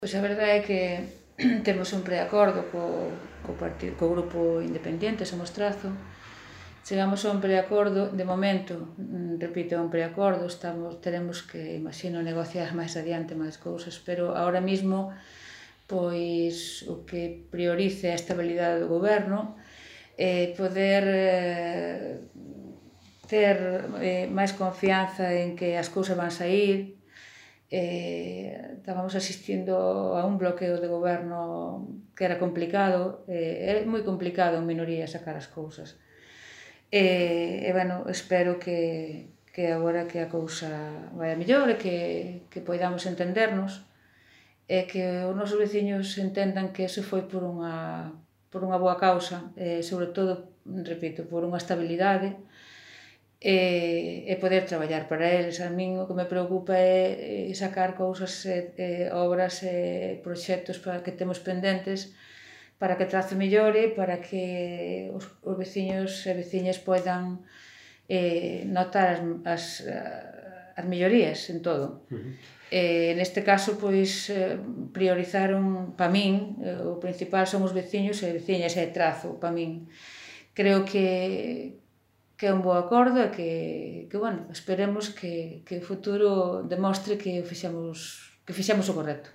Pois a verdade é que temos un preacordo co grupo independiente Somos Trazo. Chegamos a un preacordo, de momento, repito, a un preacordo, teremos que, imagino, negociar máis adiante máis cousas, pero ahora mismo pois o que prioriza a estabilidade do goberno é poder ter máis confianza en que as cousas van saír. Estábamos asistindo a un bloqueo de goberno que era complicado, é moi complicado en minoría sacar as cousas. Bueno, espero que agora que a cousa vai a mellor e que poidamos entendernos e que os nosos veciños entendan que ese foi por unha boa causa, sobre todo, repito, por unha estabilidade e poder traballar para eles. A min o que me preocupa é sacar cousas, obras e proxectos que temos pendentes para que Trazo mellore, para que os veciños e veciñas poidan notar as mellorías en todo. Neste caso, pois, priorizaron, pa min, o principal son os veciños e veciñas e Trazo, pa min. Creo que é un bo acordo e que bueno, esperemos que o futuro demostre que fixemos o correcto.